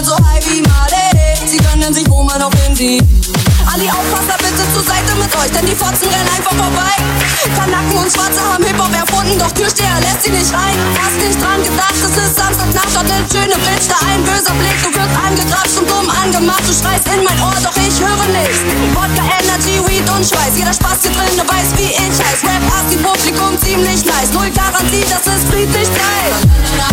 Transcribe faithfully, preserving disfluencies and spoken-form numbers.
so high wie Marley. Sie gönnen sich, wo man auch hinsieht. An die Aufpasser bitte zur Seite mit euch, denn die Fotzen rennen einfach vorbei. Kanaken und Schwarze haben Hip-Hop erfunden, doch Türsteher lässt sie nicht rein. Hast nicht dran gedacht, es ist Samstagnacht, dort eine schöne Bitch, da ein böser Blick. Du wirst angegrapscht und dumm angemacht, du schreist in mein Ohr, doch ich höre nichts. Wodka, Energy, Weed und Schweiß, jeder Spaß hier drin, du weißt wie ich heiß. Rap, Asti, Publikum ziemlich nice, null Garantie, dass es friedlich bleibt.